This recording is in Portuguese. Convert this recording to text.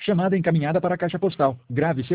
Chamada encaminhada para a caixa postal. Grave seu